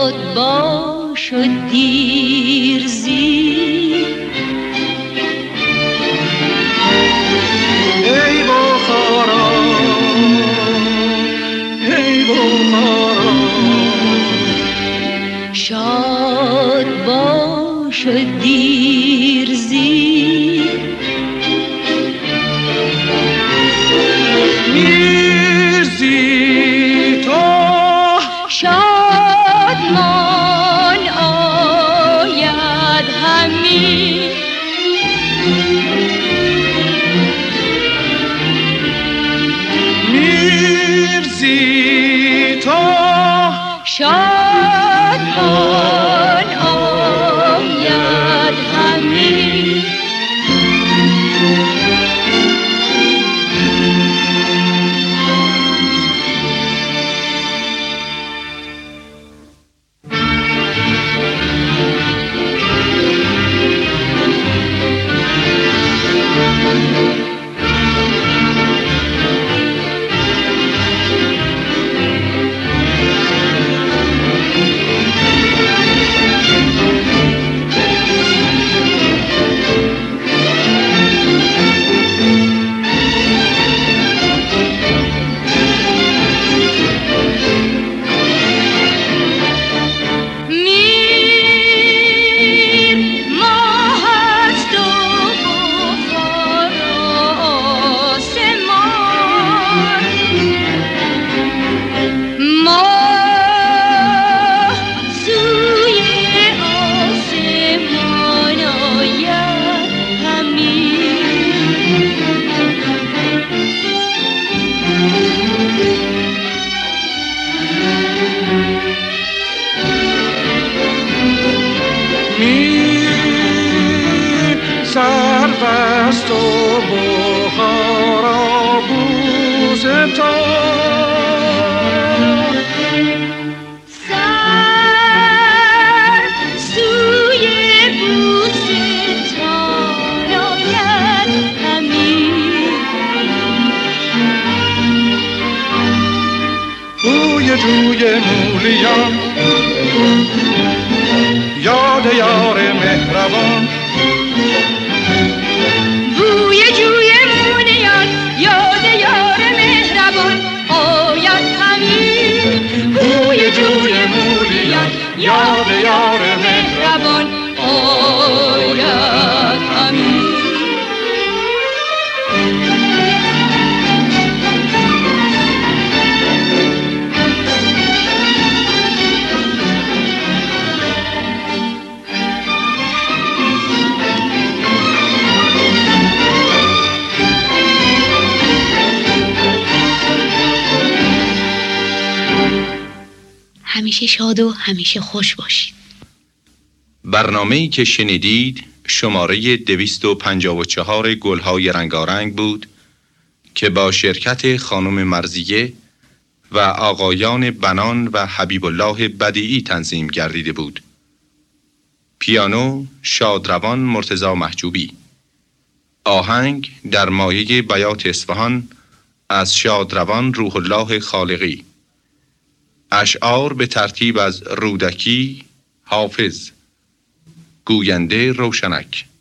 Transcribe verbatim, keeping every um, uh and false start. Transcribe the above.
شاد باش و دیر زی ای بخارا ای بخارا شاد باش و دیر زی میرزی تو شادمان آید همی میرزی تو شادمان آید همی سربست و بخارا بوز تو سر سوی بوستان آید همی بوی جوی مولیان یاد یار مهربان بوی جوی مونیان یاد یار مهربان آید همی بوی جوی مولیان یاد یار مهربان آید همی همیشه شاد و همیشه خوش باشید. برنامه‌ای که شنیدید شماره دویست و پنجاه و چهار گلهای رنگارنگ بود که با شرکت خانم مرضیه و آقایان بنان و حبیب الله بدیعی تنظیم گردیده بود. پیانو شادروان مرتضی محجوبی. آهنگ در مایه بیات اصفهان از شادروان روح الله خالقی. اشعار به ترتیب از رودکی، حافظ. گوینده روشنک.